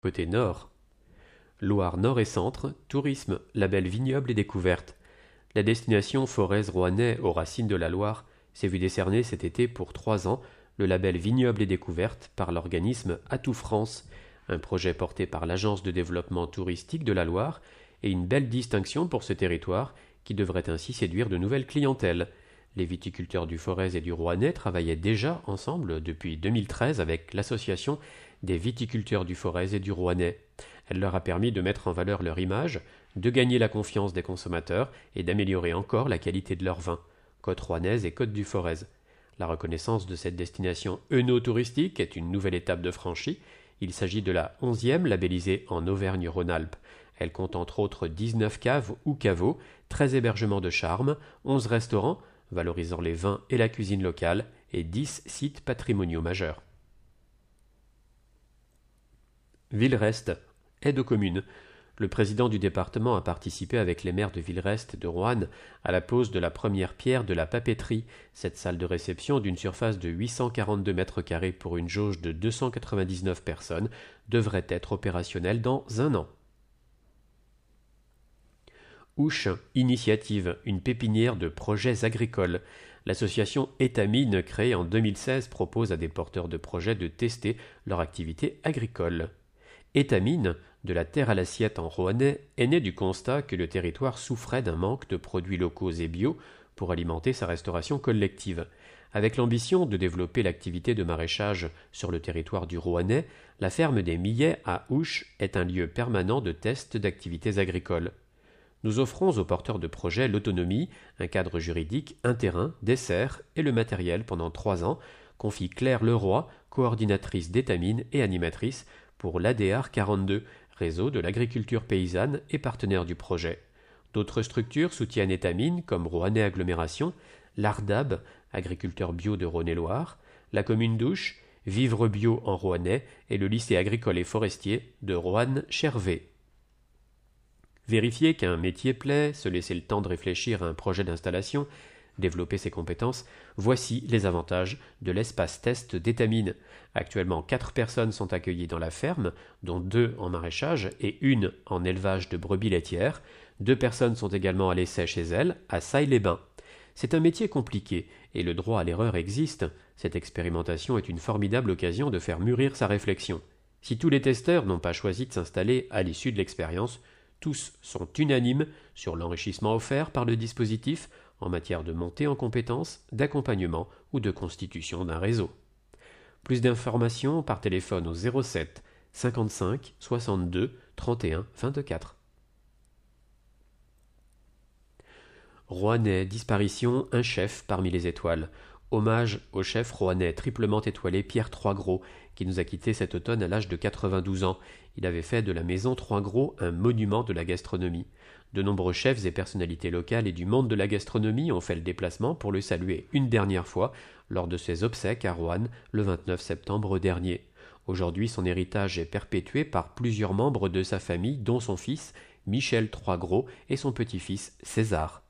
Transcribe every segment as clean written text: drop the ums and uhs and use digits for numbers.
Côté nord, Loire Nord et Centre, tourisme, label vignoble et découverte. La destination Forez-Rouennais aux racines de la Loire s'est vue décerner cet été pour 3 ans le label vignoble et découverte par l'organisme Atout France, un projet porté par l'Agence de développement touristique de la Loire et une belle distinction pour ce territoire qui devrait ainsi séduire de nouvelles clientèles. Les viticulteurs du Forez et du Rouennais travaillaient déjà ensemble depuis 2013 avec l'association des viticulteurs du Forez et du Rouennais. Elle leur a permis de mettre en valeur leur image, de gagner la confiance des consommateurs et d'améliorer encore la qualité de leurs vins, côte rouennaise et côte du Forez. La reconnaissance de cette destination œnotouristique est une nouvelle étape de franchie. Il s'agit de la 11e labellisée en Auvergne-Rhône-Alpes. Elle compte entre autres 19 caves ou caveaux, 13 hébergements de charme, 11 restaurants, valorisant les vins et la cuisine locale, et 10 sites patrimoniaux majeurs. Villerest, aide aux communes. Le président du département a participé avec les maires de Villerest et de Roanne à la pose de la première pierre de la papeterie, cette salle de réception d'une surface de 842 mètres carrés pour une jauge de 299 personnes devrait être opérationnelle dans 1 an. Ouche, initiative, une pépinière de projets agricoles. L'association Étamine, créée en 2016, propose à des porteurs de projets de tester leur activité agricole. Étamine, de la terre à l'assiette en Rouennais, est née du constat que le territoire souffrait d'un manque de produits locaux et bio pour alimenter sa restauration collective. Avec l'ambition de développer l'activité de maraîchage sur le territoire du Rouennais, la ferme des Millets à Ouche est un lieu permanent de test d'activités agricoles. Nous offrons aux porteurs de projets l'autonomie, un cadre juridique, un terrain, des serres et le matériel pendant 3 ans, confie Claire Leroy, coordinatrice d'Étamine et animatrice pour l'ADR 42, réseau de l'agriculture paysanne et partenaire du projet. D'autres structures soutiennent Étamine comme Rouennais Agglomération, l'ARDAB, agriculteur bio de Rhône-et-Loire, la commune d'Ouche, Vivre Bio en Rouennais et le lycée agricole et forestier de Roanne-Chervé. Vérifier qu'un métier plaît, se laisser le temps de réfléchir à un projet d'installation, développer ses compétences, voici les avantages de l'espace test d'Étamine. Actuellement, 4 personnes sont accueillies dans la ferme, dont 2 en maraîchage et 1 en élevage de brebis laitières. 2 personnes sont également à l'essai chez elles, à Saille-les-Bains. C'est un métier compliqué, et le droit à l'erreur existe. Cette expérimentation est une formidable occasion de faire mûrir sa réflexion. Si tous les testeurs n'ont pas choisi de s'installer à l'issue de l'expérience, tous sont unanimes sur l'enrichissement offert par le dispositif en matière de montée en compétences, d'accompagnement ou de constitution d'un réseau. Plus d'informations par téléphone au 07 55 62 31 24. Rouennais, disparition, un chef parmi les étoiles. Hommage au chef rouennais triplement étoilé Pierre Troisgros, qui nous a quittés cet automne à l'âge de 92 ans. Il avait fait de la maison Troisgros un monument de la gastronomie. De nombreux chefs et personnalités locales et du monde de la gastronomie ont fait le déplacement pour le saluer une dernière fois lors de ses obsèques à Roanne le 29 septembre dernier. Aujourd'hui, son héritage est perpétué par plusieurs membres de sa famille, dont son fils, Michel Troisgros, et son petit-fils, César.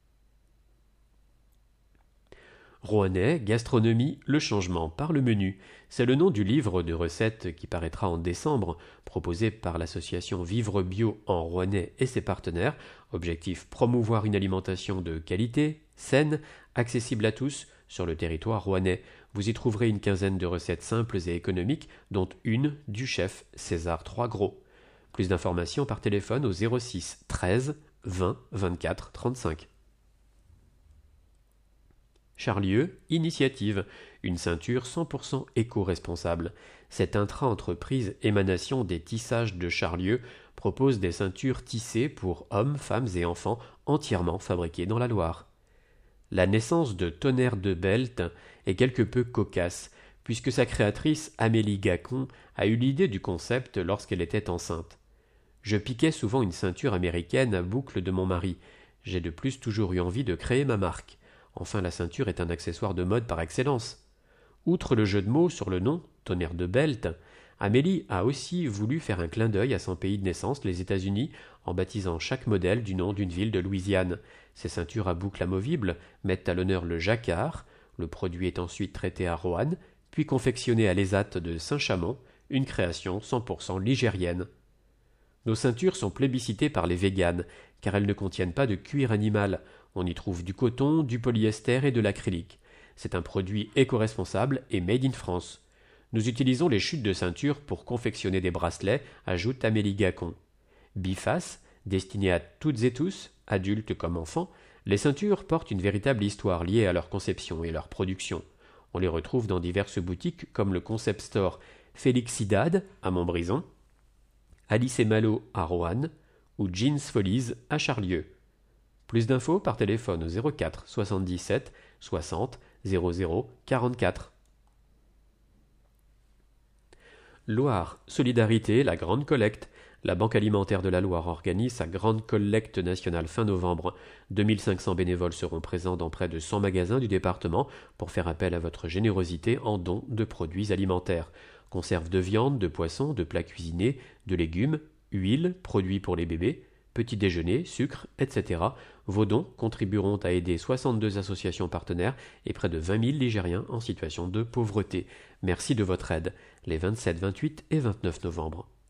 Rouennais, gastronomie, le changement par le menu. C'est le nom du livre de recettes qui paraîtra en décembre, proposé par l'association Vivre Bio en Rouennais et ses partenaires. Objectif: promouvoir une alimentation de qualité, saine, accessible à tous sur le territoire rouennais. Vous y trouverez une quinzaine de recettes simples et économiques, dont une du chef César Troisgros. Plus d'informations par téléphone au 06 13 20 24 35. Charlieu, initiative, une ceinture 100% éco-responsable. Cette intra-entreprise émanation des tissages de Charlieu propose des ceintures tissées pour hommes, femmes et enfants entièrement fabriquées dans la Loire. La naissance de Tonnerre de Belt est quelque peu cocasse, puisque sa créatrice Amélie Gacon a eu l'idée du concept lorsqu'elle était enceinte. Je piquais souvent une ceinture américaine à boucle de mon mari. J'ai de plus toujours eu envie de créer ma marque. Enfin, la ceinture est un accessoire de mode par excellence. Outre le jeu de mots sur le nom, Tonnerre de Belt, Amélie a aussi voulu faire un clin d'œil à son pays de naissance, les États-Unis, en baptisant chaque modèle du nom d'une ville de Louisiane. Ces ceintures à boucles amovibles mettent à l'honneur le jacquard. Le produit est ensuite traité à Roanne, puis confectionné à l'ESAT de Saint-Chamond, une création 100% ligérienne. Nos ceintures sont plébiscitées par les véganes, car elles ne contiennent pas de cuir animal. On y trouve du coton, du polyester et de l'acrylique. C'est un produit éco-responsable et made in France. Nous utilisons les chutes de ceinture pour confectionner des bracelets, ajoute Amélie Gacon. Biface, destinées à toutes et tous, adultes comme enfants, les ceintures portent une véritable histoire liée à leur conception et leur production. On les retrouve dans diverses boutiques comme le concept store Félixidad à Montbrison, Alice et Malo à Roanne ou Jeans Folies à Charlieu. Plus d'infos par téléphone au 04 77 60 00 44. Loire, Solidarité, la Grande Collecte. La Banque alimentaire de la Loire organise sa grande collecte nationale fin novembre. 2500 bénévoles seront présents dans près de 100 magasins du département pour faire appel à votre générosité en dons de produits alimentaires. Conserves de viande, de poisson, de plats cuisinés, de légumes, huile, produits pour les bébés, petits déjeuners, sucre, etc. Vos dons contribueront à aider 62 associations partenaires et près de 20 000 Ligériens en situation de pauvreté. Merci de votre aide. Les 27, 28 et 29 novembre.